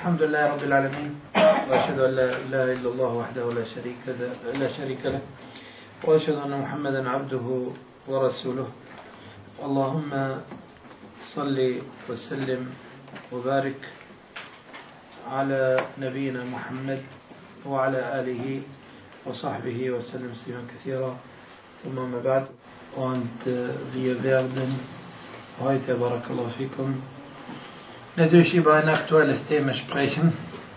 الحمد لله رب العالمين، وأشهد أن لا إله إلا الله وحده لا شريك له، وأشهد أن محمدا عبده ورسوله. اللهم صل وسلم وبارك على نبينا محمد وعلى آله وصحبه وسلم تسليما كثيرا. ثم ما بعد. Und wir werden heute, Barakallahu fikum, natürlich über ein aktuelles Thema sprechen.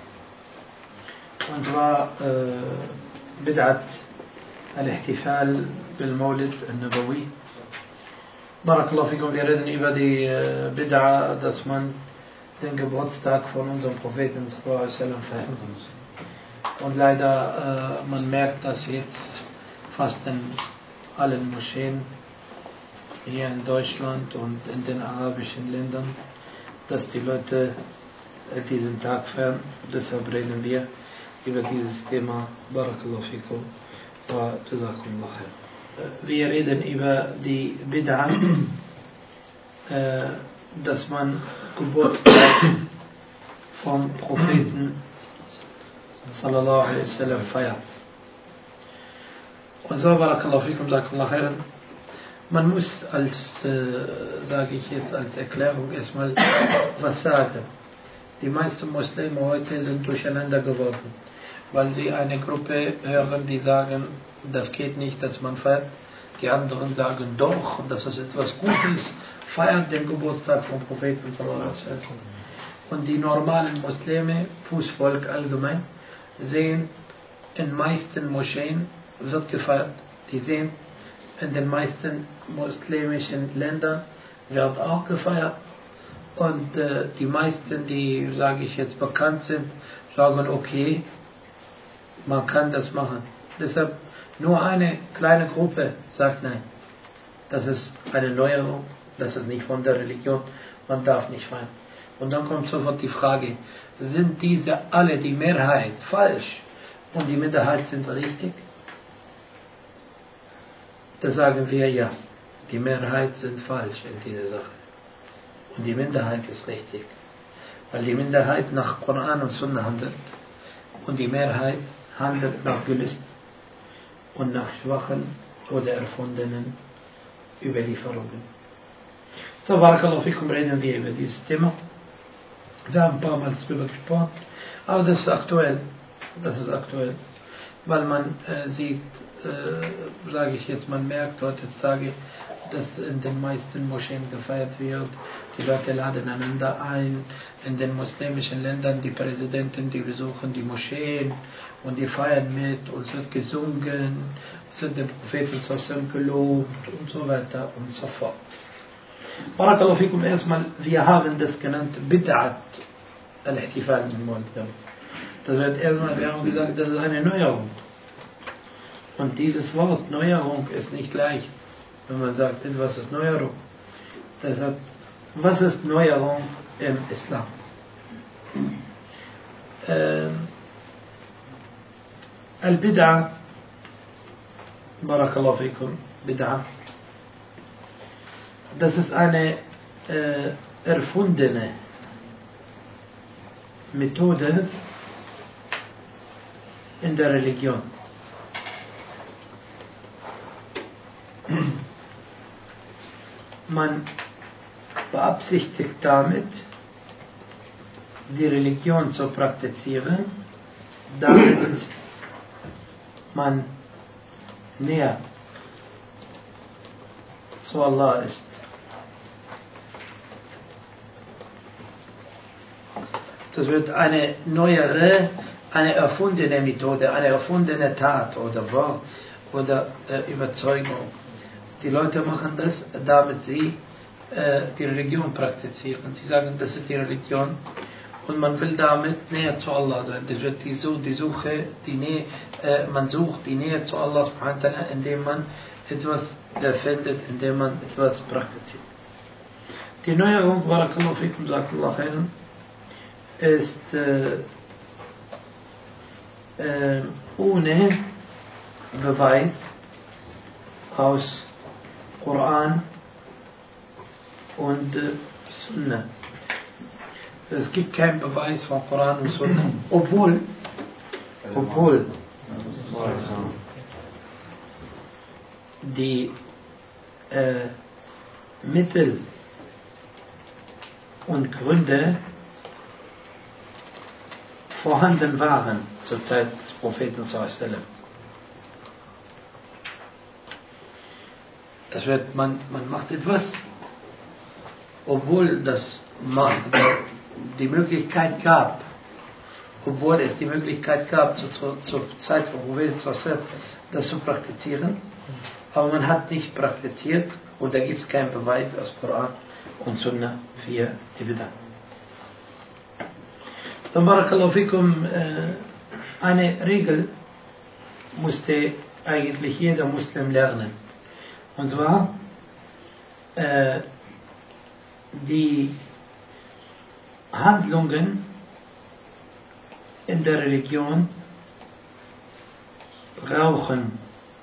Und zwar Bid'at al-Ihtifal bil-Mawlid al-Nabawi. Barakallahu fikum, wir reden über die Bid'a, dass man den Geburtstag von unserem Propheten sallallahu alaihi wasallam feiert. Und leider, man merkt, dass jetzt fast in allen Moscheen hier in Deutschland und in den arabischen Ländern, dass die Leute diesen Tag feiern. Deshalb reden wir über dieses Thema. Barakallahu fikum wa jazakumullah khair. Wir reden über die Bid'a, dass man Geburtstag vom Propheten sallallahu alaihi wasallam feiert. Und so, Barakallahu fikum, jazakumullah khairan. Man muss sage ich jetzt als Erklärung erstmal was sagen. Die meisten Muslime heute sind durcheinander geworden, weil sie eine Gruppe hören, die sagen, das geht nicht, dass man feiert. Die anderen sagen doch, das ist etwas Gutes, feiert den Geburtstag vom Propheten sallallahu alaihi wasallam. Und die normalen Muslime, Fußvolk allgemein, sehen, in meisten Moscheen wird gefeiert. Die sehen, in den meisten muslimischen Ländern wird auch gefeiert. Und die meisten, die, sage ich jetzt, bekannt sind, sagen, okay, man kann das machen. Deshalb nur eine kleine Gruppe sagt nein. Das ist eine Neuerung, das ist nicht von der Religion, man darf nicht feiern. Und dann kommt sofort die Frage, sind diese alle, die Mehrheit, falsch und die Minderheit sind richtig? Da sagen wir ja, die Mehrheit sind falsch in dieser Sache. Und die Minderheit ist richtig. Weil die Minderheit nach Koran und Sunna handelt. Und die Mehrheit handelt nach Gelüst und nach schwachen oder erfundenen Überlieferungen. So, Barakallahu fikum, reden wir über dieses Thema. Wir haben ein paar Mal darüber gesprochen. Aber das ist aktuell. Das ist aktuell. Weil man sieht, sage ich jetzt, man merkt heutzutage, dass in den meisten Moscheen gefeiert wird. Die Leute laden einander ein. In den muslimischen Ländern, die Präsidenten, die besuchen die Moscheen und die feiern mit und es wird gesungen, es wird dem Propheten zusammen gelobt und so weiter und so fort. Barakallahu fikum, erstmal, wir haben das genannt Bid'at al-Ihtifal bil-Mawlid. Das wird erstmal, wir haben gesagt, das ist eine Neuerung. Und dieses Wort Neuerung ist nicht leicht, wenn man sagt, etwas ist Neuerung. Deshalb, was ist Neuerung im Islam? Al-Bid'a, Barakallahu fikum, Bid'a, das ist eine erfundene Methode in der Religion. Man beabsichtigt damit, die Religion zu praktizieren, damit man näher zu Allah ist. Das wird eine neuere, eine erfundene Methode, eine erfundene Tat oder Wort oder Überzeugung. Die Leute machen das, damit sie die Religion praktizieren. Sie sagen, das ist die Religion und man will damit näher zu Allah sein. Das wird die Suche, die Nähe, man sucht die Nähe zu Allah subhanahu wa ta'ala, indem man etwas erfindet, indem man etwas praktiziert. Die Neuerung, Barakallahu fikum, jazakumullah khairan, ist ohne Beweis aus Koran und Sunna. Es gibt keinen Beweis von Koran und Sunna, obwohl die Mittel und Gründe vorhanden waren zur Zeit des Propheten sallallahu. Das wird, man macht etwas, obwohl die Möglichkeit gab, obwohl es die Möglichkeit gab zur Zeit von Propheten sallallahu, das zu praktizieren, aber man hat nicht praktiziert und da gibt es keinen Beweis aus Koran und Sunna für die Bid'ah. Dann barakallahu fikum, eine Regel musste eigentlich jeder Muslim lernen. Und zwar die Handlungen in der Religion brauchen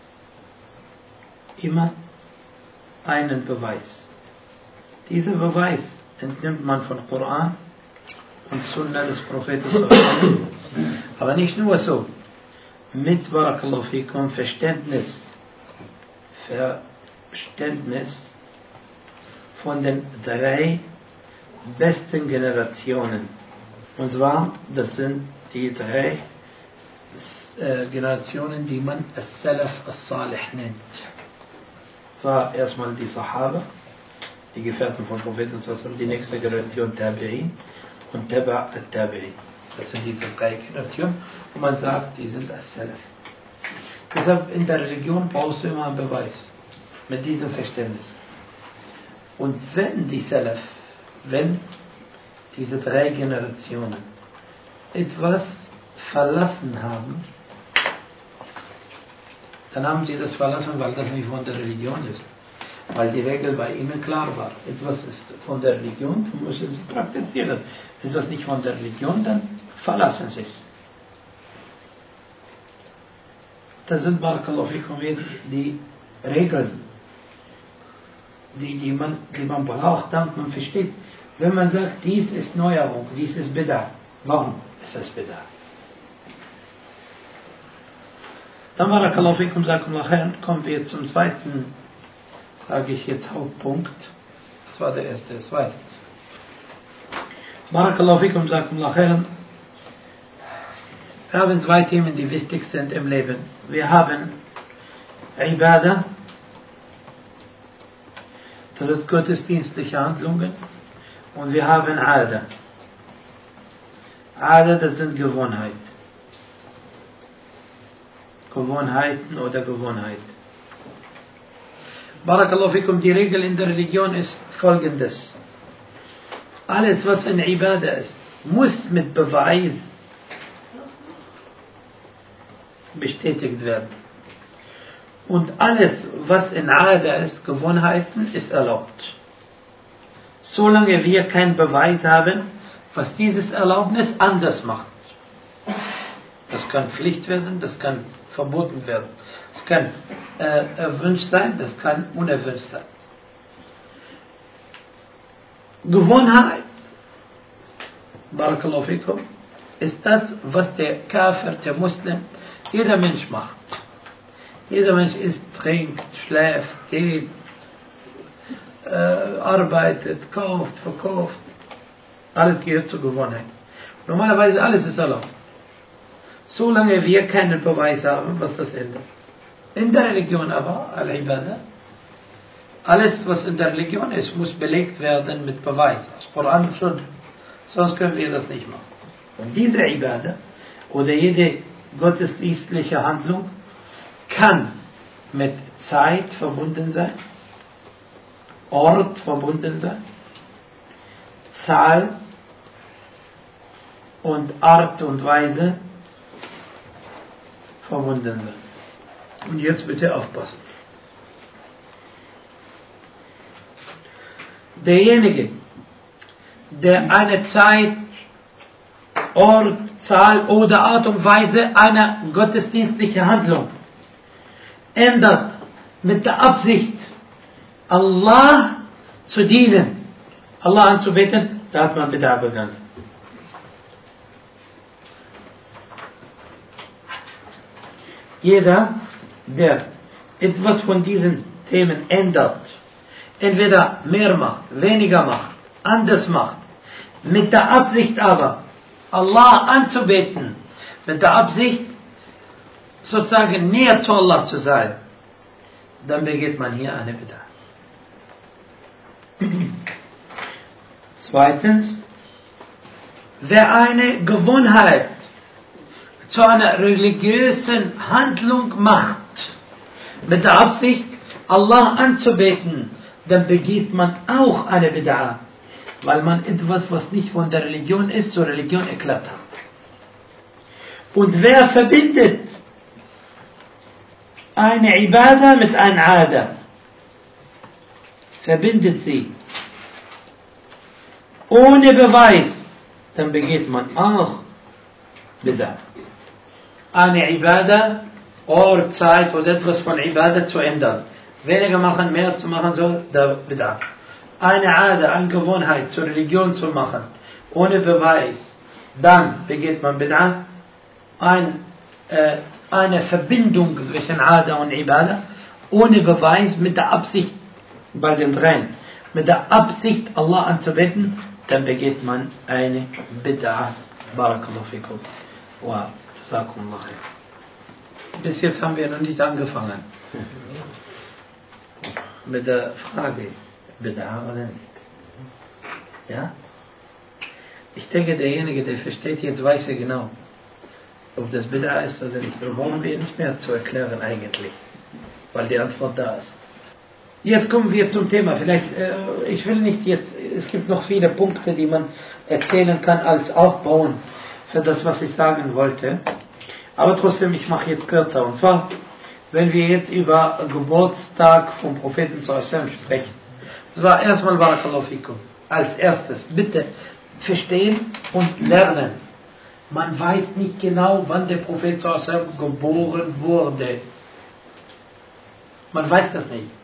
immer einen Beweis. Dieser Beweis entnimmt man von Koran und Sunna des Propheten. Aber nicht nur so. Mit barakallahu fikum Verständnis von den 3 besten Generationen. Und zwar, das sind die 3 Generationen, die man As-Salaf As-Salih nennt. Zwar erstmal die Sahaba, die Gefährten von Propheten, die nächste Generation Tabi'in und Taba' al-Tabi'in. Das sind diese 3 Generationen und man sagt, die sind As-Salaf. Deshalb in der Religion brauchst du immer einen Beweis mit diesem Verständnis. Und wenn diese 3 Generationen etwas verlassen haben, dann haben sie das verlassen, weil das nicht von der Religion ist. Weil die Regel bei ihnen klar war. Etwas ist von der Religion, dann müssen sie praktizieren. Ist das nicht von der Religion, dann verlassen sie es. Das sind barakallahu fikum jetzt die Regeln, die man braucht, damit man versteht. Wenn man sagt, dies ist Neuerung, dies ist Bid'ah. Warum ist das Bid'ah? Dann barakallahu fikum, kommen wir zum zweiten, sage ich jetzt, Hauptpunkt. Das war der erste, zweitens. Barakallahu fikum, wir haben 2 Themen, die wichtig sind im Leben. Wir haben Ibadah, das sind gottesdienstliche Handlungen, und wir haben Ada. Ada, das sind Gewohnheiten oder Gewohnheit. Barakallahu fikum, die Regel in der Religion ist folgendes. Alles, was in Ibadah ist, muss mit Beweis bestätigt werden. Und alles, was in Ada ist, Gewohnheiten, ist erlaubt. Solange wir keinen Beweis haben, was dieses Erlaubnis anders macht. Das kann Pflicht werden, das kann verboten werden. Das kann erwünscht sein, das kann unerwünscht sein. Gewohnheit, barakallahu fikum, ist das, was der Kafir, der Muslim, jeder Mensch macht. Jeder Mensch isst, trinkt, schläft, geht, arbeitet, kauft, verkauft. Alles gehört zur Gewohnheit. Normalerweise alles ist erlaubt. Solange wir keinen Beweis haben, was das ändert. In der Religion aber, Al-Ibadah, alles was in der Religion ist, muss belegt werden mit Beweis. Aus Koran und Sunna. Sonst können wir das nicht machen. Und diese Ibadah oder jede gottesdienstliche Handlung kann mit Zeit verbunden sein, Ort verbunden sein, Zahl und Art und Weise verbunden sein. Und jetzt bitte aufpassen. Derjenige, der eine Zeit, Ort, Zahl oder Art und Weise einer gottesdienstlichen Handlung ändert mit der Absicht, Allah zu dienen, Allah anzubeten, da hat man Bid'ah begangen. Jeder, der etwas von diesen Themen ändert, entweder mehr macht, weniger macht, anders macht, mit der Absicht aber, Allah anzubeten, mit der Absicht, sozusagen näher zu Allah zu sein, dann begeht man hier eine Bid'ah. Zweitens, wer eine Gewohnheit zu einer religiösen Handlung macht, mit der Absicht, Allah anzubeten, dann begeht man auch eine Bid'ah, weil man etwas, was nicht von der Religion ist, zur Religion erklärt hat. Und wer verbindet eine Ibadah mit einem Ada, verbindet sie ohne Beweis, dann begeht man auch Bid'ah. Eine Ibadah, Ort, Zeit oder etwas von Ibadah zu ändern. Weniger machen, mehr zu machen, so der Bid'ah. Eine Ada, eine Gewohnheit zur Religion zu machen, ohne Beweis, dann begeht man Bid'ah. Eine Verbindung zwischen Ada und Ibadah, ohne Beweis, mit der Absicht, bei den dreien, mit der Absicht, Allah anzubeten, dann begeht man eine Bid'ah. Barakallahu fikum. Wa jazakumullah khair. Bis jetzt haben wir noch nicht angefangen. Mit der Frage, Bid'ah oder nicht? Ja? Ich denke, derjenige, der versteht, jetzt weiß er genau, ob das Bid'ah ist oder nicht. Darum brauchen wir nicht mehr zu erklären eigentlich, weil die Antwort da ist. Jetzt kommen wir zum Thema. Vielleicht, ich will nicht jetzt, es gibt noch viele Punkte, die man erzählen kann als Aufbauen für das, was ich sagen wollte. Aber trotzdem, ich mache jetzt kürzer. Und zwar, wenn wir jetzt über Geburtstag vom Propheten sprechen. Das war erstmal Barakallahu fikum. Als erstes, bitte verstehen und lernen. Man weiß nicht genau, wann der Prophet geboren wurde. Man weiß das nicht.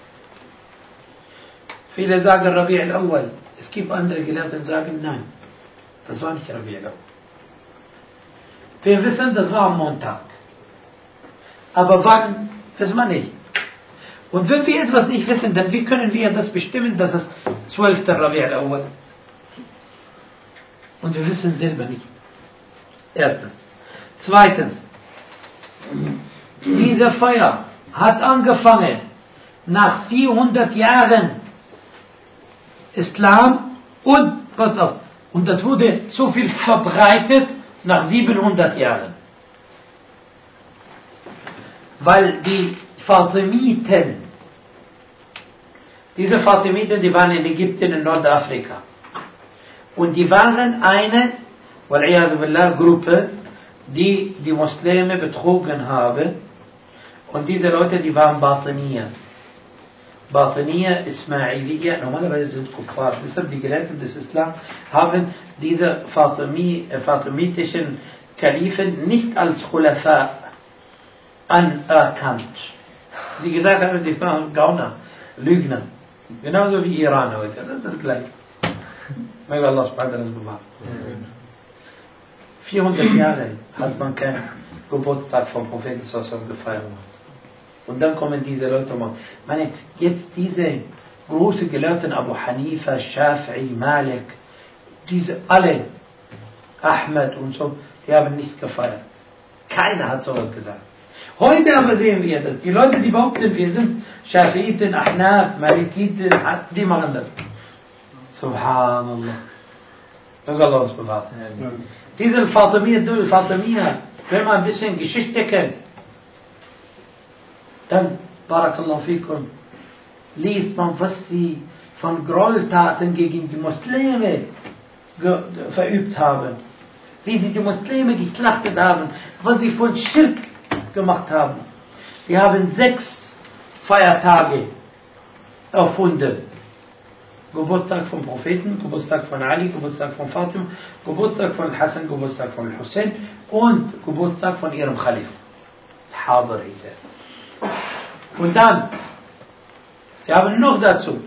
Viele sagen Rabi' al-Awwal. Es gibt andere Gelehrte, die sagen, nein, das war nicht Rabi' al-Awwal. Wir wissen, das war am Montag. Aber wann, wissen wir nicht. Und wenn wir etwas nicht wissen, dann wie können wir das bestimmen, dass es 12. Rabi' al-Awwal ist? Und wir wissen selber nicht. Erstens. Zweitens. Diese Feier hat angefangen nach 400 Jahren Islam und, pass auf, und das wurde so viel verbreitet nach 700 Jahren. Weil die Fatimiten, diese Fatimiten, die waren in Ägypten, in Nordafrika. Und die waren eine, wal'iyadu billah, Gruppe, die die Muslime betrogen haben. Und diese Leute, die waren Batiniya. Batiniya, Ismailiyya, normalerweise sind Kuffar. Deshalb die Gelehrten des Islam haben diese fatimitischen Kalifen nicht als Khulafa anerkannt. Die gesagt haben, die waren Gauner, Lügner. Genauso wie Iran heute. Das ist gleich. Möge Allah subhanahu wa ta'ala bewahren. 400 Jahre hat man keinen Geburtstag vom Propheten gefeiert. Und dann kommen diese Leute und meine, jetzt diese großen Gelehrten, Abu Hanifa, Shafi'i, Malik, diese alle, Ahmed und so, die haben nichts gefeiert. Keiner hat sowas gesagt. Heute aber sehen wir das. Die Leute, die behaupten, wir sind Shafi'iten, Ahnaf, Malikiten, die machen das. Subhanallah. Möge Allah uns bewahren. Diese Fatimiyya, wenn man ein bisschen Geschichte kennt, dann, Barakallahu fikum, liest man, was sie von Gräueltaten gegen die Muslime verübt haben. Wie sie die Muslime geschlachtet haben, was sie von Schirk gemacht haben. Die haben 6 Feiertage erfunden. Geburtstag vom Propheten, Geburtstag von Ali, Geburtstag von Fatima, Geburtstag von Hassan, Geburtstag von Hussein und Geburtstag von ihrem Khalif. Hadir hieß er. Und dann, sie haben noch dazu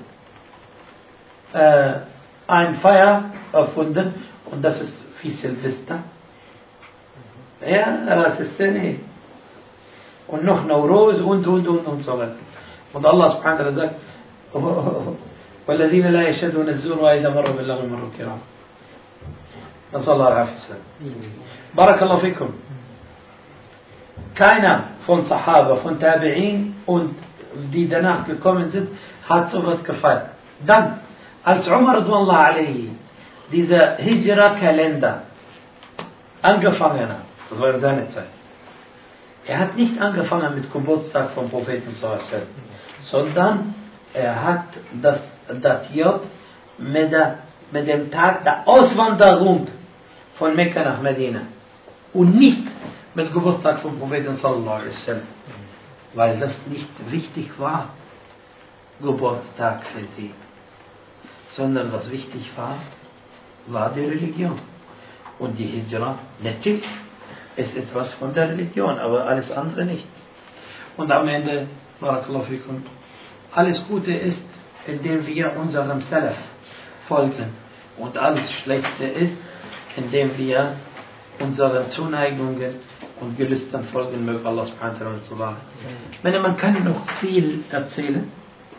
ein Feier erfunden und das ist wie Silvester. Ja, das ist nicht. und noch Nowruz und so weiter. Und Allah subhanahu wa ta'ala sagt, وَالَّذِينَ لَا يَشْهَدُونَ الزُّورَ وَإِذَا مَرُّوا بِاللَّغْوِ مَرُّوا كِرَامًا. نسأل الله العافية والسلام. بارك الله فيكم. Keiner von Sahaba, von Tabi'in und die danach gekommen sind, hat sowas gefallen. Dann, als Umar radhiyallahu alayhi dieser Hijra-Kalender angefangen hat, das war in seiner Zeit, er hat nicht angefangen mit Geburtstag vom Propheten sallallahu alaihi wasallam, sondern er hat das datiert mit dem Tag der Auswanderung von Mekka nach Medina und nicht mit Geburtstag vom Propheten sallallahu alaihi wasallam, weil das nicht wichtig war, Geburtstag für sie, sondern was wichtig war die Religion. Und die Hijra, natürlich, ist etwas von der Religion, aber alles andere nicht. Und am Ende, barakallahu fikum, alles Gute ist, indem wir unserem Salaf folgen. Und alles Schlechte ist, indem wir unseren Zuneigungen und Gelüstern folgen mögen. Allah subhanahu wa ta'ala. Ich meine, man kann noch viel erzählen.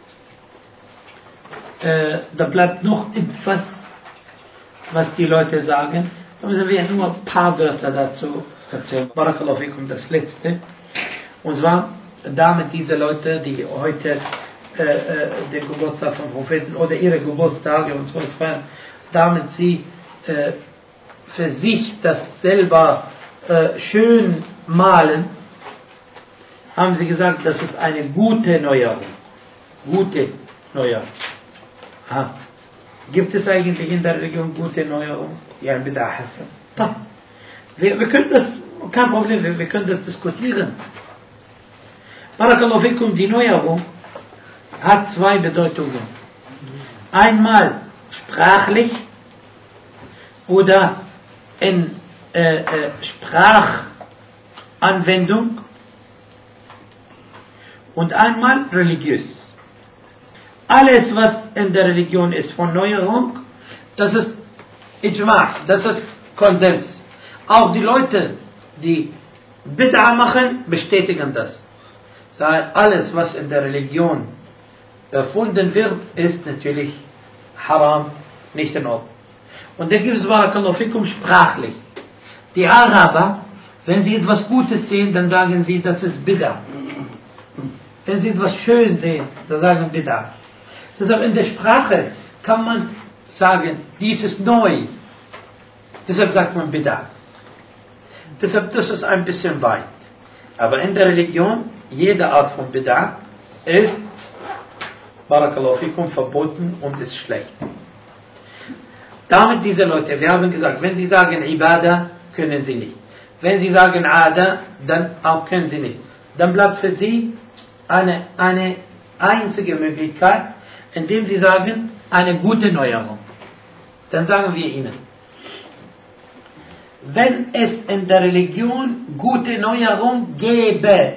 Da bleibt noch etwas, was die Leute sagen. Da müssen wir nur ein paar Wörter dazu erzählen. Barakallahu fikum, das letzte. Und zwar, damit diese Leute, die heute den Geburtstag von Propheten oder ihre Geburtstage und so feiern, damit sie für sich das selber schön malen, haben sie gesagt, das ist eine gute Neuerung. Gute Neuerung. Aha. Gibt es eigentlich in der Religion gute Neuerung? Ja, Bid'ah Hasan. Wir können das, kein Problem, wir können das diskutieren. Barakallahu fikum, die Neuerung hat zwei Bedeutungen. Einmal sprachlich oder in Sprachanwendung und einmal religiös. Alles, was in der Religion ist von Neuerung, das ist Ijma', das ist Konsens. Auch die Leute, die Bid'a machen, bestätigen das. Alles, was in der Religion erfunden wird, ist natürlich haram, nicht in Ordnung. Und da gibt es, barakallahu fikum, sprachlich. Die Araber, wenn sie etwas Gutes sehen, dann sagen sie, das ist Bid'a. Wenn sie etwas schön sehen, dann sagen Bid'a. Deshalb in der Sprache kann man sagen, dies ist neu. Deshalb sagt man Bid'a. Deshalb, das ist ein bisschen weit. Aber in der Religion, jede Art von Bid'a ist, barakallahu fikum, verboten und ist schlecht. Damit diese Leute, wir haben gesagt, wenn sie sagen Ibadah, können sie nicht. Wenn sie sagen Ada, dann auch können sie nicht. Dann bleibt für sie eine einzige Möglichkeit, indem sie sagen, eine gute Neuerung. Dann sagen wir ihnen, wenn es in der Religion gute Neuerung gäbe,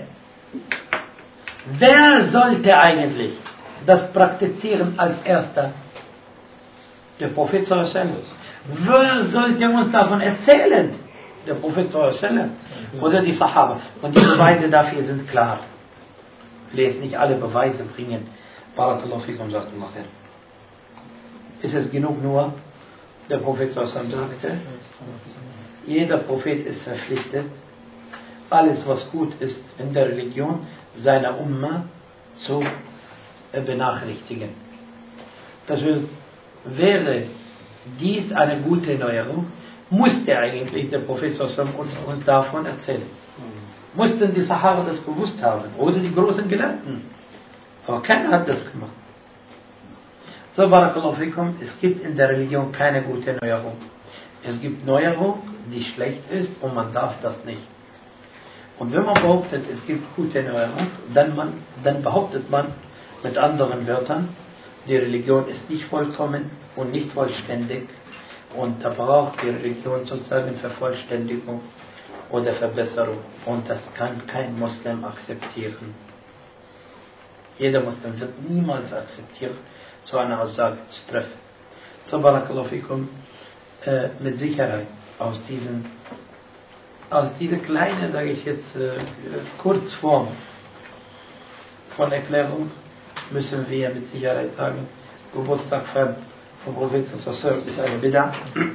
wer sollte eigentlich das praktizieren als erster? Der Prophet sallallahu alaihi wasallam. Wer sollte uns davon erzählen? Der Prophet sallallahu alaihi wasallam oder die Sahaba. Und die Beweise dafür sind klar. Lest nicht alle Beweise bringen. Barakallahu fikum, sagt Allah. Ist es genug nur, der Prophet sallallahu alaihi wasallam sagte, jeder Prophet ist verpflichtet, alles was gut ist in der Religion seiner Umma zu benachrichtigen. Das wäre dies eine gute Neuerung, musste eigentlich der Prophet uns davon erzählen. Mussten die Sahaba das gewusst haben oder die großen Gelehrten. Aber keiner hat das gemacht. So, barakallahu fikum, es gibt in der Religion keine gute Neuerung. Es gibt Neuerung, die schlecht ist und man darf das nicht. Und wenn man behauptet, es gibt gute Neuerung, dann behauptet man mit anderen Wörtern, die Religion ist nicht vollkommen und nicht vollständig und da braucht die Religion sozusagen Vervollständigung oder Verbesserung und das kann kein Muslim akzeptieren. Jeder Muslim wird niemals akzeptieren, so eine Aussage zu treffen. So, barakallahu fikum, mit Sicherheit aus diesen aus dieser kleinen, sage ich jetzt, Kurzform von Erklärung müssen wir mit Sicherheit sagen, Geburtstag vom Propheten ist eine Bid'a.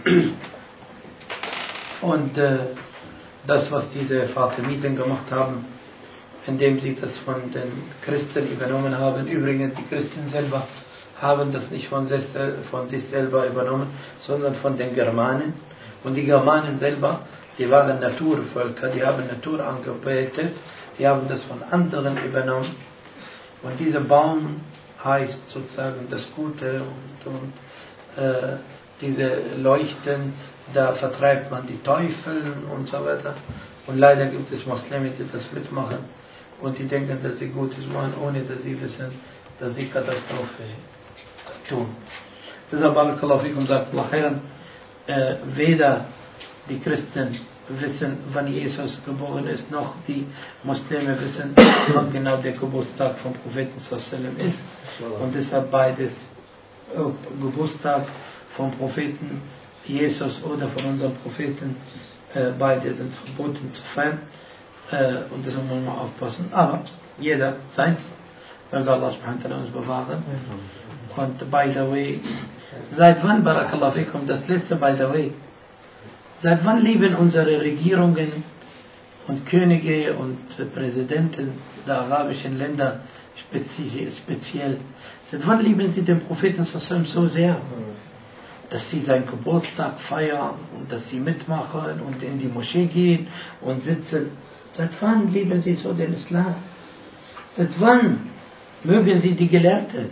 Und das, was diese Fatimiten gemacht haben, indem sie das von den Christen übernommen haben, übrigens die Christen selber haben das nicht von sich selber übernommen, sondern von den Germanen. Und die Germanen selber, die waren Naturvölker, die haben Natur angebetet, die haben das von anderen übernommen. Und dieser Baum heißt sozusagen das Gute und diese Leuchten, da vertreibt man die Teufel und so weiter. Und leider gibt es Muslime, die das mitmachen und die denken, dass sie Gutes machen, ohne dass sie wissen, dass sie Katastrophe tun. Deshalb, Barakallahu fikum, sagt Allah khairan, weder die Christen wissen, wann Jesus geboren ist, noch die Muslime wissen, wann genau der Geburtstag vom Propheten sallallahu ist. Und deshalb beides, Geburtstag vom Propheten Jesus oder von unserem Propheten, beide sind verboten zu feiern. Und deshalb muss man aufpassen. Aber jeder seins, möge Allah subhanahu wa ta'ala uns bewahren. Und by the way, seit wann, Barakallahu fikum, das letzte by the way, seit wann leben unsere Regierungen und Könige und Präsidenten der arabischen Länder speziell, seit wann lieben sie den Propheten so sehr, dass sie seinen Geburtstag feiern und dass sie mitmachen und in die Moschee gehen und sitzen? Seit wann lieben sie so den Islam? Seit wann mögen sie die Gelehrten?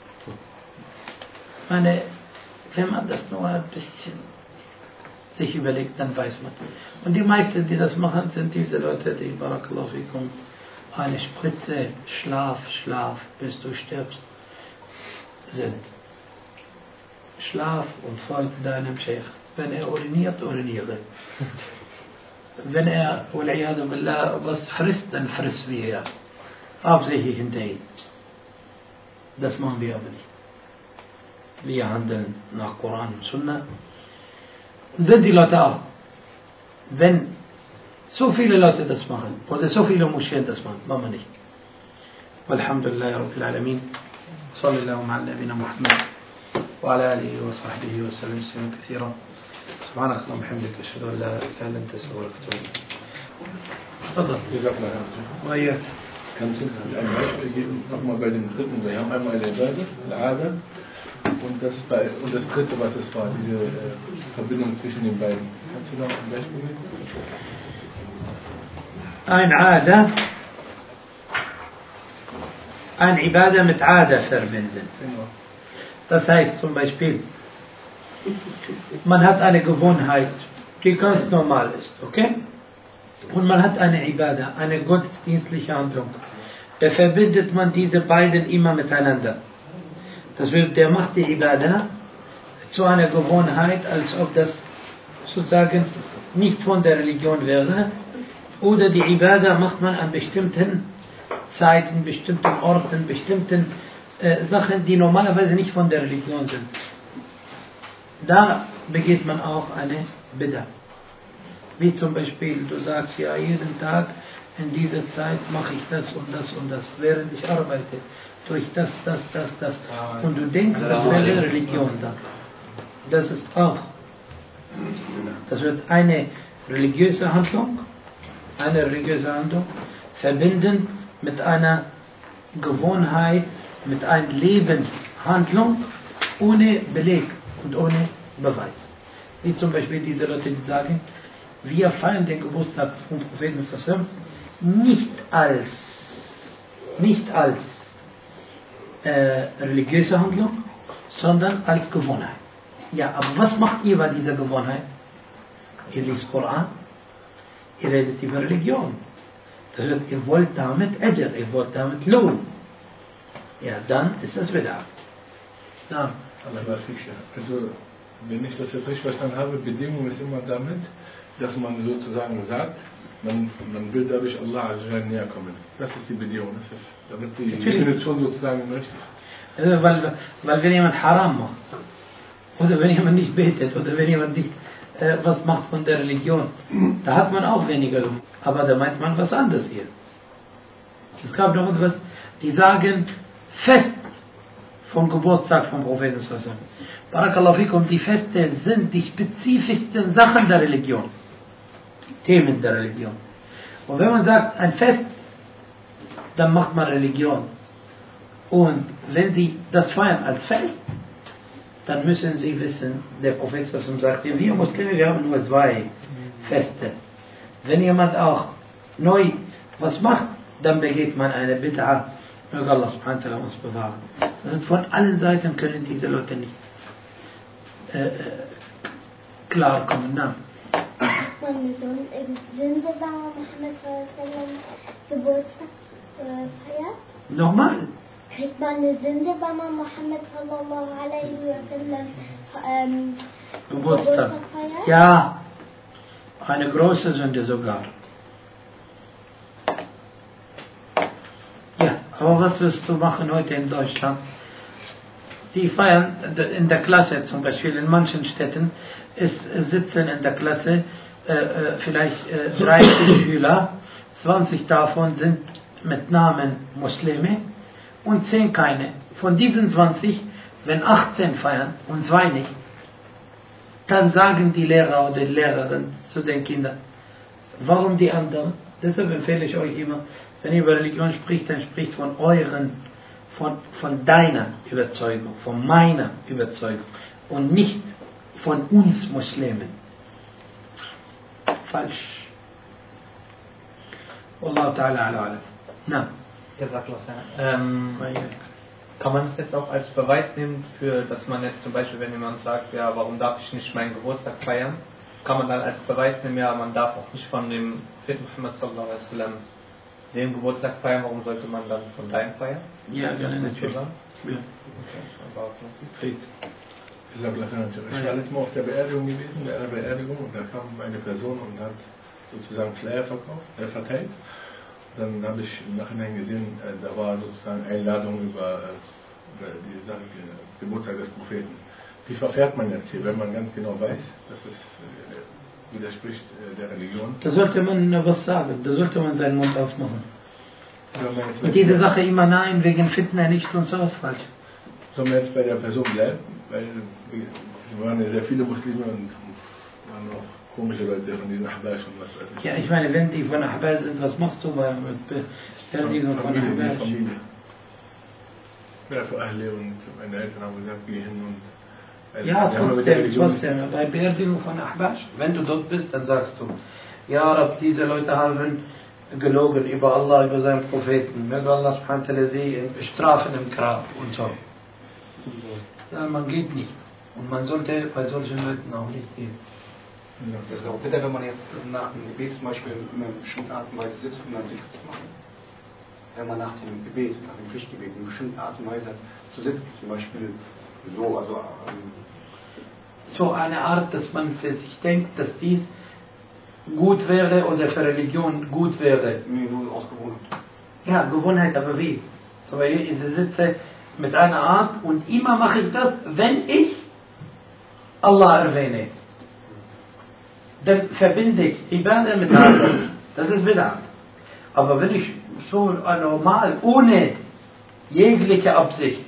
Ich meine, wenn man das nur ein bisschen sich überlegt, dann weiß man. Und die meisten, die das machen, sind diese Leute, die, Barakallahu fikum, eine Spritze Schlaf, bis du stirbst, sind. Schlaf und folg deinem Sheikh. Wenn er uriniert, uriniere. Wenn er, wal'iyadu billah, was frisst, dann friss wie er. Hauptsächlich hinter ihm. Das machen wir aber nicht. Wir handeln nach Koran und Sunnah. Und wenn die Leute auch, wenn so viele Leute das machen, oder so viele Moscheen das machen wir nicht. Walhamdulillah, Rabbil Alameen. Sallallahu ala nabina Muhammad. وعلى آله وصحبه وسلم تسليما كثيرا. سبحانك اللهم وبحمدك أشهد أن لا إله إلا أنت أستغفرك وأتوب إليك. تفضل. جزاك الله خير. وإياك. Kannst du uns ein Beispiel geben, nochmal bei dem dritten? Wir haben einmal eine Ada und das dritte, was es war, diese Verbindung zwischen den beiden. Kannst du noch ein Beispiel geben? Ein Ada, ein Ibadah mit Ada verbinden. Genau. Das heißt zum Beispiel, man hat eine Gewohnheit, die ganz normal ist, okay? Und man hat eine Ibadah, eine gottesdienstliche Handlung. Da verbindet man diese beiden immer miteinander. Das wird, der macht die Ibadah zu einer Gewohnheit, als ob das sozusagen nicht von der Religion wäre. Oder die Ibadah macht man an bestimmten Zeiten, bestimmten Orten, bestimmten Sachen, die normalerweise nicht von der Religion sind. Da begeht man auch eine Bid'ah. Wie zum Beispiel, du sagst ja, jeden Tag in dieser Zeit mache ich das und das und das, während ich arbeite, tue ich das. Und du denkst, das wäre Religion dann. Das ist auch. Das wird eine religiöse Handlung verbinden mit einer Gewohnheit, mit einer Lebenshandlung ohne Beleg und ohne Beweis. Wie zum Beispiel diese Leute, die sagen, wir feiern den Geburtstag vom Propheten nicht als religiöse Handlung, sondern als Gewohnheit. Ja, aber was macht ihr bei dieser Gewohnheit? Ihr liest Koran, ihr redet über Religion. Das heißt, ihr wollt damit Ajr, ihr wollt damit Lohn. Ja, dann ist das wieder. Ja. Also, wenn ich das jetzt richtig verstanden habe, Bedingung ist immer damit, dass man sozusagen sagt, man will dadurch Allah näher kommen. Das ist die Bedingung. Das ist, damit die Definition sozusagen richtig. Weil wenn jemand Haram macht, oder wenn jemand nicht betet, oder wenn jemand nicht was macht man der Religion? Da hat man auch weniger, aber da meint man was anderes hier. Es gab noch etwas, die sagen Fest vom Geburtstag vom Propheten. Barakallahu fikum, die Feste sind die spezifischsten Sachen der Religion. Themen der Religion. Und wenn man sagt, ein Fest, dann macht man Religion. Und wenn Sie das feiern als Fest, dann müssen Sie wissen, der Prophet sagt, wir Muslime, wir haben nur 2 Feste. Wenn jemand auch neu was macht, dann begeht man eine Bid'a. Möge Allah subhanahu wa ta'ala uns bewahren. Das ist von allen Seiten können diese Leute nicht klarkommen. Na. Man im Sünde war Mohammed Geburtstag feiert? Nochmal? Kriegt man eine Sünde, wenn man Mohammed sallallahu alaihi wa sallam Geburtstag feiert? Ja, eine große Sünde sogar. Ja, aber was wirst du machen heute in Deutschland? Die feiern in der Klasse, zum Beispiel in manchen Städten, sitzen in der Klasse vielleicht 30 Schüler, 20 davon sind mit Namen Muslime und 10 keine. Von diesen 20, wenn 18 feiern und 2 nicht, dann sagen die Lehrer oder die Lehrerin zu den Kindern, warum die anderen? Deshalb empfehle ich euch immer, wenn ihr über Religion spricht, dann spricht von euren, von deiner Überzeugung, von meiner Überzeugung und nicht von uns Muslimen. Falsch. Wallahu ta'ala ala. Na. Kann man das jetzt auch als Beweis nehmen, für, dass man jetzt zum Beispiel, wenn jemand sagt, ja, warum darf ich nicht meinen Geburtstag feiern, kann man dann als Beweis nehmen, ja, man darf auch nicht von dem Propheten Muhammad sallallahu alaihi wasallam den Geburtstag feiern, warum sollte man dann von deinem feiern? Ja, gerne, natürlich. Ja. Okay. Ich war letztes Mal auf der Beerdigung gewesen, bei einer Beerdigung, und da kam eine Person und hat sozusagen Flyer verteilt. Dann habe ich im Nachhinein gesehen, da war sozusagen Einladung über die Sache, Geburtstag des Propheten. Wie verfährt man jetzt hier, wenn man ganz genau weiß, dass es widerspricht der Religion? Da sollte man was sagen, da sollte man seinen Mund aufmachen. Und diese Sache immer nein, wegen Fitna nicht und so ist falsch. Sollen wir jetzt bei der Person bleiben? Weil es waren ja sehr viele Muslime und waren auch komische Leute von diesen Ahbash und was weiß ich. Ja, ich meine, wenn die von Ahbash sind, was machst du mit Beerdigung von Ahbash? Familie. Ja, für Ahle und meine Eltern haben gesagt, geh hin und... Ja, trotzdem, bei Beerdigung von Ahbash, wenn du dort bist, dann sagst du, ja Rab, diese Leute haben gelogen über Allah, über seinen Propheten. Möge Allah subhanahu wa ta'ala sie bestrafen im Grab und so. Ja, man geht nicht. Und man sollte bei solchen Leuten auch nicht gehen. Das ist auch bitter, wenn man jetzt nach dem Gebet zum Beispiel in einer bestimmten Art und Weise sitzt, um dann Zikr zu machen. Wenn man nach dem Gebet, nach dem Pflichtgebet in einer bestimmten Art und Weise zu sitzen, zum Beispiel so, also so eine Art, dass man für sich denkt, dass dies gut wäre oder für Religion gut wäre. nee, so aus Gewohnheit. Ja, Gewohnheit, aber wie? So, weil ich sitze mit einer Art und immer mache ich das, wenn ich Allah erwähne. Dann verbinde ich Ibadah mit Allah. Das ist Bid'ah. Aber wenn ich so normal, ohne jegliche Absicht,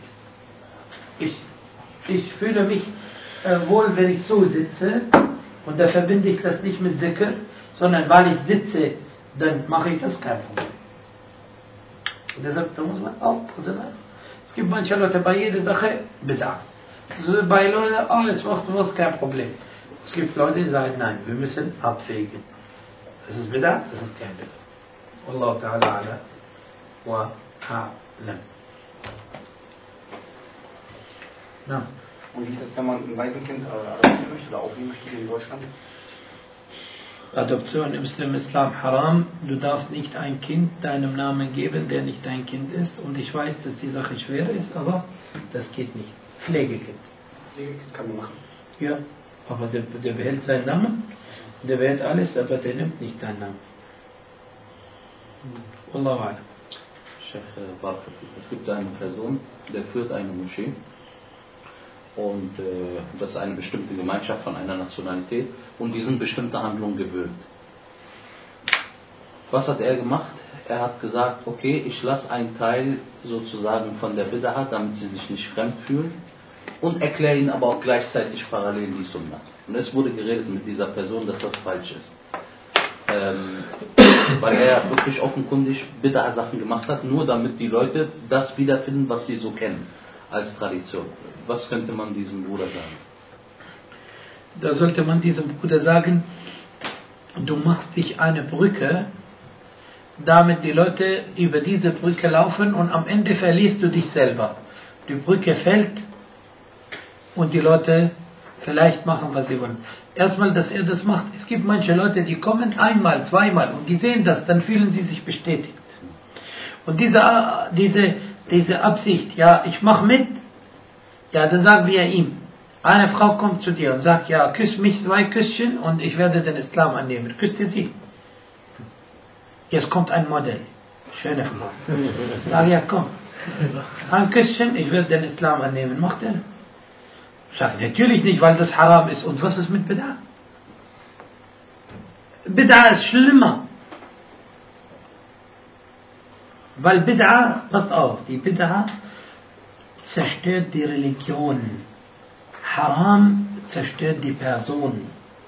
ich fühle mich wohl, wenn ich so sitze, und da verbinde ich das nicht mit Zikr, sondern weil ich sitze, dann mache ich das kein Problem. Und deshalb, da muss man aufpassen. Es gibt manche Leute bei jeder Sache Bid'ah. Also bei Leuten, alles macht was, kein Problem. Es gibt Leute, die sagen, nein, wir müssen abwägen. Das ist Bid'ah, das ist kein Bid'ah. Wallahu ta'ala ala wa a'lam. Ja. Und wie ist das, wenn man ein Waisenkind adoptieren möchte oder aufnehmen möchte hier in Deutschland? Adoption ist im Islam haram. Du darfst nicht ein Kind deinem Namen geben, der nicht dein Kind ist. Und ich weiß, dass die Sache schwer ist, aber das geht nicht. Pflegekind. Pflegekind kann man machen. Ja, aber der behält seinen Namen, der behält alles, aber der nimmt nicht deinen Namen. Wallahu a'lam. Es gibt eine Person, der führt eine Moschee und das ist eine bestimmte Gemeinschaft von einer Nationalität und die sind bestimmte Handlungen gewöhnt. Was hat er gemacht? Er hat gesagt, okay, ich lasse einen Teil sozusagen von der Bid'ah, damit sie sich nicht fremd fühlen und erkläre ihnen aber auch gleichzeitig parallel die Sunna. Und es wurde geredet mit dieser Person, dass das falsch ist. Weil er wirklich offenkundig Bid'ah-Sachen gemacht hat, nur damit die Leute das wiederfinden, was sie so kennen als Tradition. Was könnte man diesem Bruder sagen? Da sollte man diesem Bruder sagen, du machst dich eine Brücke, damit die Leute über diese Brücke laufen und am Ende verlierst du dich selber. Die Brücke fällt und die Leute vielleicht machen, was sie wollen. Erstmal, dass er das macht. Es gibt manche Leute, die kommen einmal, zweimal und die sehen das, dann fühlen sie sich bestätigt. Und diese Absicht, ja, ich mache mit, ja, dann sagen wir ihm, eine Frau kommt zu dir und sagt, ja, küss mich 2 Küsschen und ich werde den Islam annehmen. Küsste sie. Jetzt kommt ein Modell. Schöne Frau. Sag, ja, komm. Ein Küsschen, ich werde den Islam annehmen. Macht er? Sagt, natürlich nicht, weil das haram ist. Und was ist mit Bid'ah? Bid'ah ist schlimmer. Weil Bid'ah, passt auf, die Bid'ah zerstört die Religion. Haram zerstört die Person.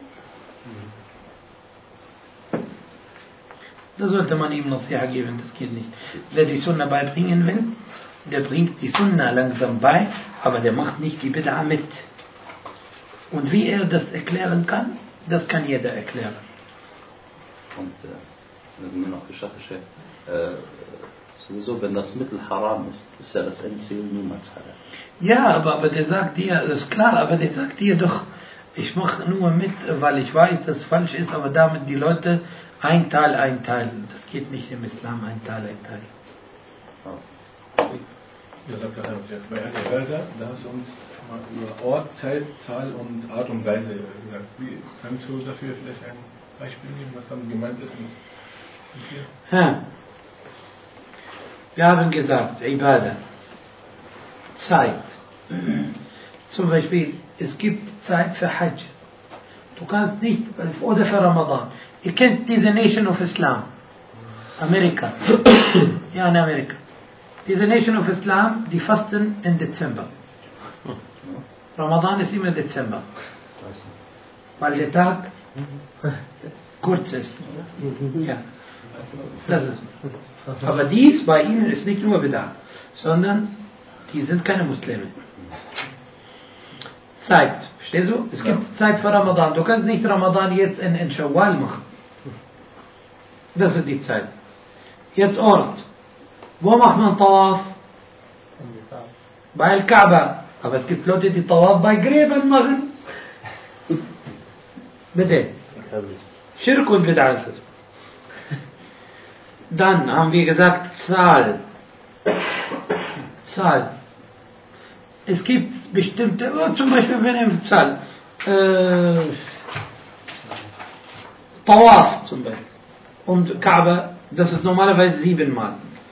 Da sollte man ihm Nasiha geben, das geht nicht. Wer die Sunna beibringen will, der bringt die Sunna langsam bei, aber der macht nicht die Bid'ah mit. Und wie er das erklären kann, das kann jeder erklären. Und wenn mir noch gestattet, sowieso, wenn das Mittel haram ist ja das Endziel niemals haram. Ja, aber der sagt dir, das ist klar, aber der sagt dir doch, ich mache nur mit, weil ich weiß, dass es falsch ist, aber damit die Leute einteilen. Das geht nicht im Islam, ein Teil. Ja, sagt er, bei Al-Ibadah, da hast du uns schon mal über Ort, Zeit, Zahl und Art und Weise gesagt. Wie kannst du dafür vielleicht ein Beispiel geben, was dann gemeint ist? Wir haben gesagt, Ibadah, Zeit. Zum Beispiel, es gibt Zeit für Hajj. Du kannst nicht, oder für Ramadan. Ihr kennt diese Nation of Islam. Amerika. Ja, in Amerika. Diese Nation of Islam, die fasten im Dezember. Ramadan ist immer Dezember. Weil der Tag kurz ist. Ja. Das ist. Aber dies bei ihnen ist nicht nur Bid'ah, sondern die sind keine Muslime. Zeit, verstehst du? Es gibt Zeit für Ramadan. Du kannst nicht Ramadan jetzt in Shawwal machen. Das ist die Zeit. Jetzt Ort. Wo macht man Tawaf? Bei Al-Kaaba. Aber es gibt Leute, die Tawaf bei Gräbern machen. Bitte. Schirk und Bid'ah. Dann haben wir gesagt Zahl. Es gibt bestimmte, zum Beispiel wir nehmen Zahl. Tawaf zum Beispiel. Und Kaaba, das ist normalerweise 7 Mal.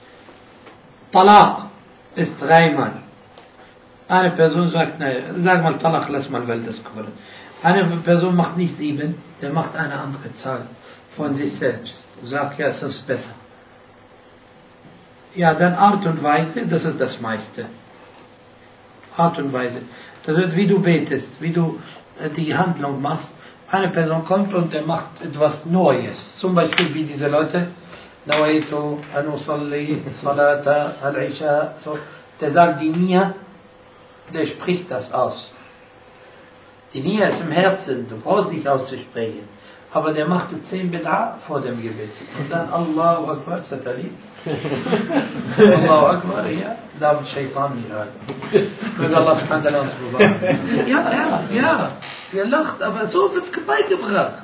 Talaq ist 3 Mal. Eine Person sagt, nein, sag mal Talaq, lass mal, weil das kommt. Eine Person macht nicht 7, der macht eine andere Zahl von sich selbst. Sagt, ja, es ist besser. Ja, dann Art und Weise, das ist das meiste. Art und Weise. Das ist, wie du betest, wie du die Handlung machst. Eine Person kommt und der macht etwas Neues. Zum Beispiel wie diese Leute, Nawaitu an usalli salata al-isha. So, der sagt die Nia, der spricht das aus. Die Nia ist im Herzen, du brauchst nicht auszusprechen. Aber der machte 10 Bid'ah vor dem Gebet. Und dann Allahu Akbar, Satali. Allahu Akbar, ja, darf Shaitan nicht rein. Möge Allah subhanahu wa ta'ala uns bewahren. Ja, ihr lacht, aber so wird beigebracht.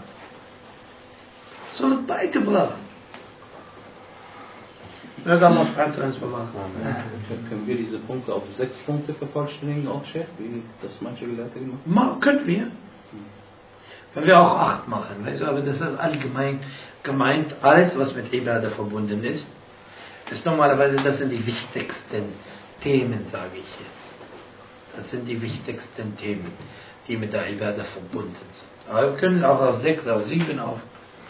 Möge Allah subhanahu wa ta'ala uns bewahren. Können wir diese Punkte auf 6 Punkte vervollständigen, auch Chef, wie das manche Gelehrte gemacht haben? Können wir. Wenn wir auch 8 machen, weißt du, aber das ist allgemein gemeint, alles was mit Ibadah verbunden ist, ist normalerweise, das sind die wichtigsten Themen, sage ich jetzt. Das sind die wichtigsten Themen, die mit der Ibadah verbunden sind. Aber wir können auch auf 6, auf 7 auf.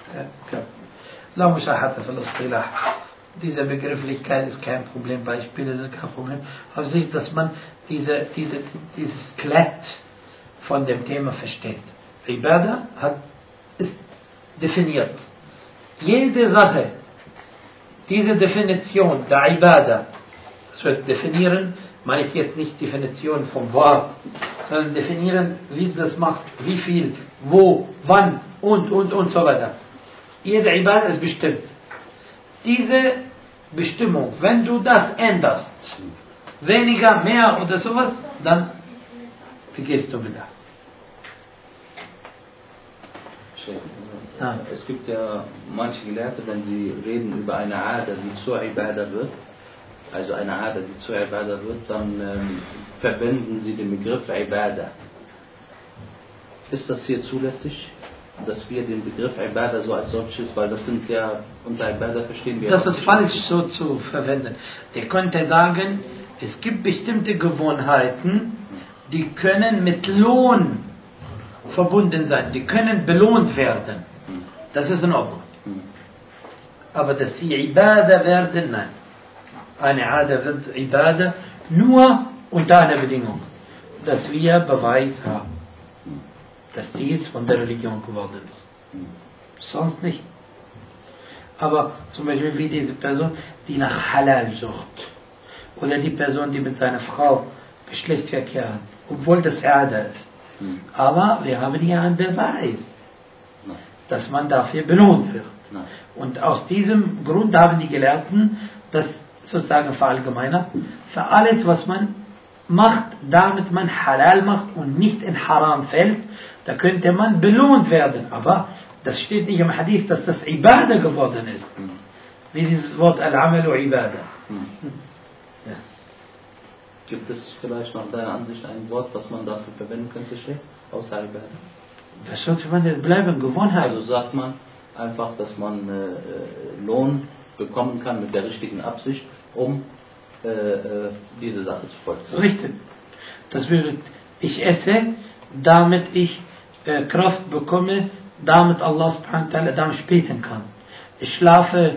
La Mushahata fil Istilah. Diese Begrifflichkeit ist kein Problem, Beispiele sind kein Problem. Auf sich, dass man dieses Skelett von dem Thema versteht. Ibadah ist definiert. Jede Sache, diese Definition der Ibadah, das wird definieren, meine ich jetzt nicht Definition vom Wort, sondern definieren, wie du das machst, wie viel, wo, wann und so weiter. Jede Ibadah ist bestimmt. Diese Bestimmung, wenn du das änderst, weniger, mehr oder sowas, dann begehst du wieder. Es gibt ja manche Gelehrte, wenn sie reden über eine Aada, die zur Ibadah wird, also eine Aada, die zur Ibadah wird, dann verwenden sie den Begriff Ibadah. Ist das hier zulässig, dass wir den Begriff Ibadah so als solches, weil das sind ja, unter Ibadah verstehen wir... Das ist falsch so zu verwenden. Der könnte sagen, es gibt bestimmte Gewohnheiten, die können mit Lohn verbunden sein, die können belohnt werden. Das ist in Ordnung. Aber dass sie Ibadah werden, nein. Eine Aada wird Ibadah nur unter einer Bedingung, dass wir Beweis haben, dass dies von der Religion geworden ist. Sonst nicht. Aber zum Beispiel wie diese Person, die nach Halal sucht, oder die Person, die mit seiner Frau Geschlechtsverkehr hat, obwohl das Aada ist. Aber wir haben hier einen Beweis, dass man dafür belohnt wird. Und aus diesem Grund haben die Gelehrten das sozusagen verallgemeinert. Für alles, was man macht, damit man Halal macht und nicht in Haram fällt, da könnte man belohnt werden. Aber das steht nicht im Hadith, dass das Ibadah geworden ist. Wie dieses Wort Al-Amalu Ibadah. Ja. Gibt es vielleicht nach deiner Ansicht ein Wort, was man dafür verwenden könnte, außer Ibadah? Das sollte man bleiben, Gewohnheit. Also sagt man einfach, dass man Lohn bekommen kann mit der richtigen Absicht, um diese Sache zu vollziehen. Richtig. Das wäre, ich esse, damit ich Kraft bekomme, damit Allah subhanahu wa ta'ala damit beten kann. Ich schlafe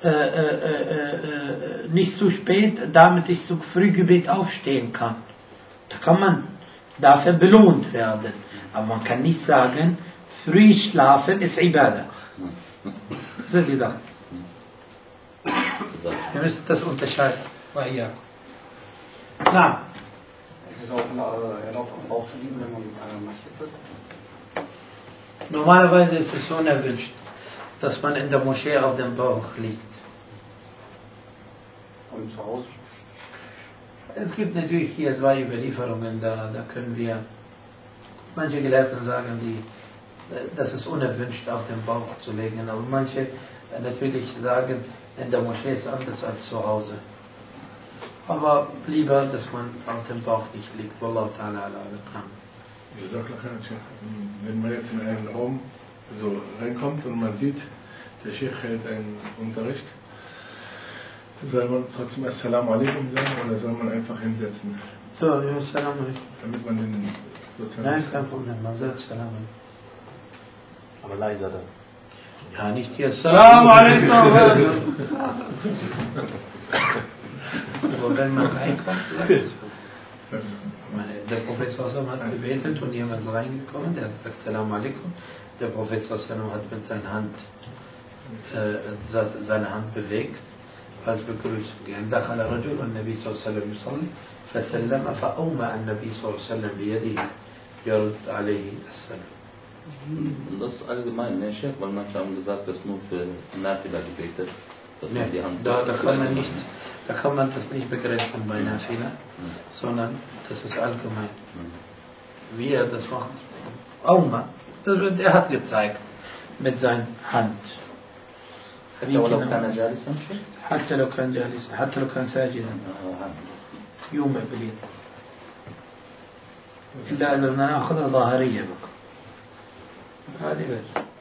nicht zu spät, damit ich zu Frühgebet aufstehen kann. Da kann man dafür belohnt werden. Aber man kann nicht sagen, früh schlafen ist Ibadah. Das ist die Sache. Ihr müsst das unterscheiden. Ja. Na. Es ist auch erlaubt, am Bauch zu liegen, wenn man massiert wird? Normalerweise ist es unerwünscht, dass man in der Moschee auf dem Bauch liegt. Und zu Hause? Es gibt natürlich hier 2 Überlieferungen, da können wir, manche Gelehrten sagen, dass es unerwünscht auf dem Bauch zu legen, aber manche natürlich sagen, in der Moschee ist anders als zu Hause. Aber lieber, dass man auf dem Bauch nicht liegt. Wallahu ta'ala ala al-Qam. Wenn man jetzt in einen Raum so reinkommt und man sieht, der Sheikh hält einen Unterricht, soll man trotzdem Assalamu alaikum sagen oder soll man einfach hinsetzen? So, ja, Assalamu alaikum. Damit man den sozusagen... Nein, kein Problem, man sagt Assalamu alaikum. Aber leiser dann. Ja, nicht hier Assalamu alaikum. Aber wenn man reinkommt, der Prophet hat gebetet und jemand ist reingekommen, der hat gesagt Assalamu alaikum. Der Prophet hat mit seiner Hand bewegt als Begrüßung. دخل رجل والنبي صلى الله عليه وسلم يصلي فسلم فأومأ النبي صلى الله عليه وسلم بيده يرد عليه السلام. Das ist allgemein, ne, Chef, weil manche haben gesagt, dass nur für Nafila gebetet, dass man die Hand... Da kann man das nicht begrenzen bei Nafila, sondern das ist allgemein. Wie er das macht. Auma, er hat gezeigt mit seiner Hand. حتى لو كان جالسا حتى لو كان ساجدا يوم بليل إلا أننا نأخذها ظاهرية بقى هذه بس